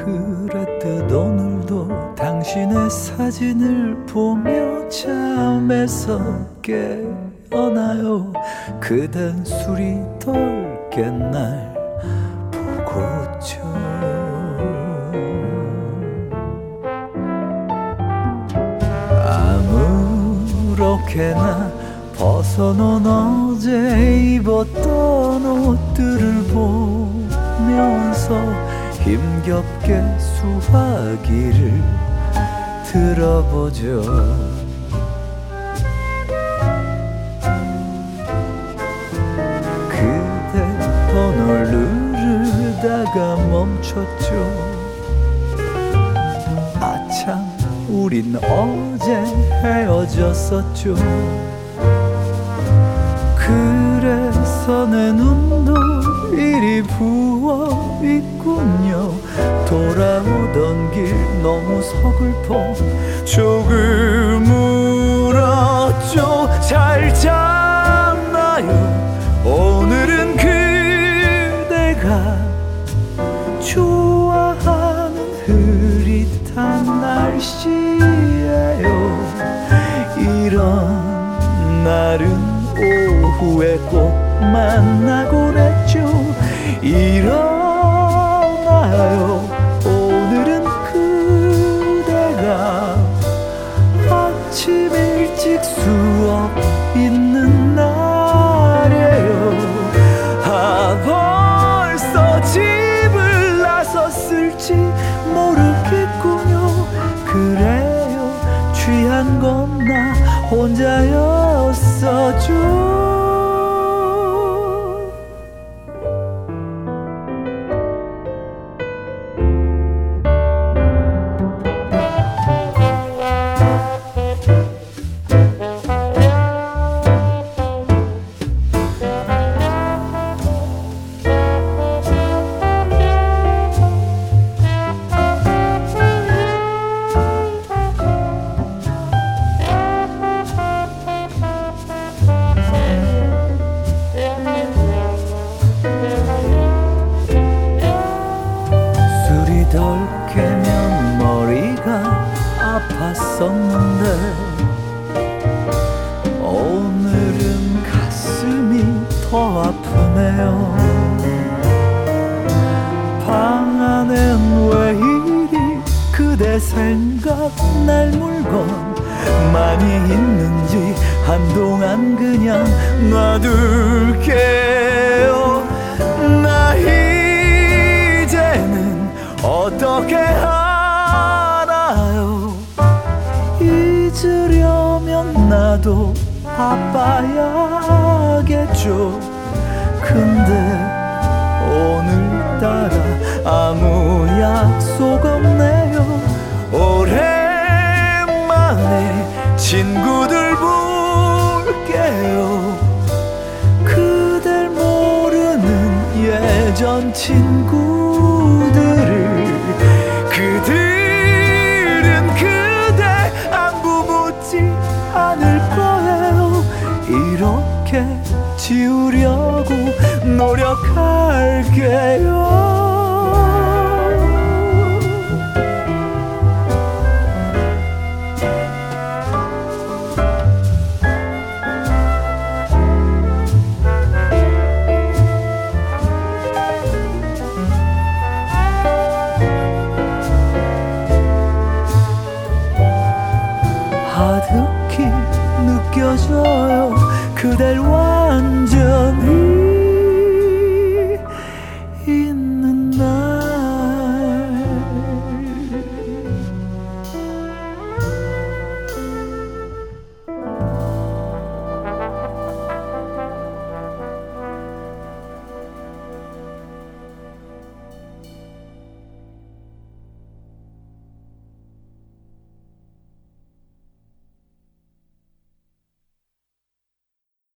그랬듯 오늘도 당신의 사진을 보며 잠에서 깨어나요. 그댄 술이 덜 깬 날 보고죠. 아무렇게나 벗어놓은 어제 입었던 옷들을 보면서 힘겹게 수화기를 들어보죠. 그대 번호를 누르다가 멈췄죠. 아참 우린 어제 헤어졌었죠. 그래서 내 눈도 이리 부어있군요. 돌아오던 길 너무 서글퍼 조금 울었죠. 잘 잤나요? 오늘은 그대가 좋아하는 흐릿한 날씨예요. 이런 날은 오후에 꼭 만나곤 했죠. 일어나요. 오늘은 그대가 아침 일찍 수업 있는 날이에요. 아 벌써 집을 나섰을지 모르겠군요. 그래요 취한 건 나 혼자였었죠. 덜 깨면 머리가 아팠었는데 오늘은 가슴이 더 아프네요. 방 안엔 왜 이리 그대 생각날 물건 많이 있는지 한동안 그냥 놔둘게요. 나 이제는 어떻게 알아요? 잊으려면 나도 바빠야겠죠. 근데 오늘따라 아무 약속 없네요. 오랜만에 친구들 볼게요. 그댈 모르는 예전 친구들을 그들은 그대 안부 묻지 않을 거예요. 이렇게 지우려고 노력할게요. 하득히 느껴져요. 그댈